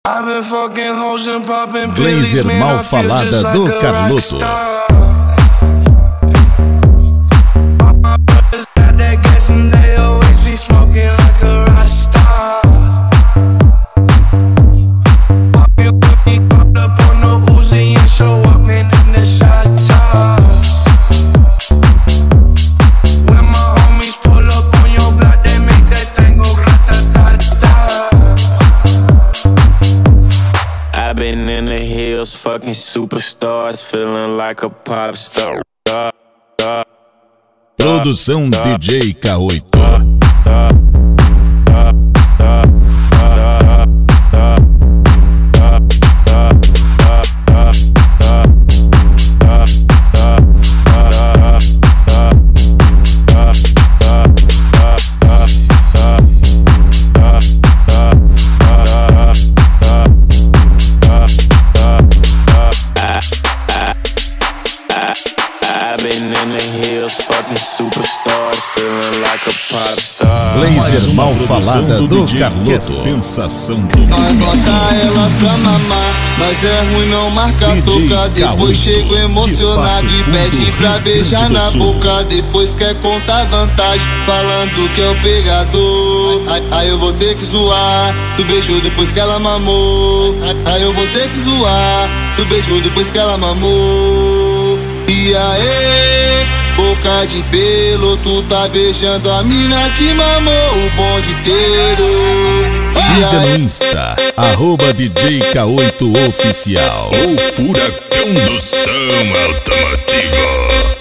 Blazer mal falada do Carloto. Fucking superstars, feeling like a pop star. Produção DJ K8. Blazer mal falada do Carloto. É sensação do mundo. Nós bota elas pra mamar, nós é ruim, não marca toca. Depois chego emocionado e pede pra beijar na boca. Depois quer contar vantagem, falando que é o pegador. Aí eu vou ter que zoar do beijo depois que ela mamou. Aí eu vou ter que zoar do beijo depois que ela mamou. E aí, boca de pelo, tu tá beijando a mina que mamou o bonde inteiro. Siga no Insta, @DJ K8 Oficial. O furacão do som automotivo.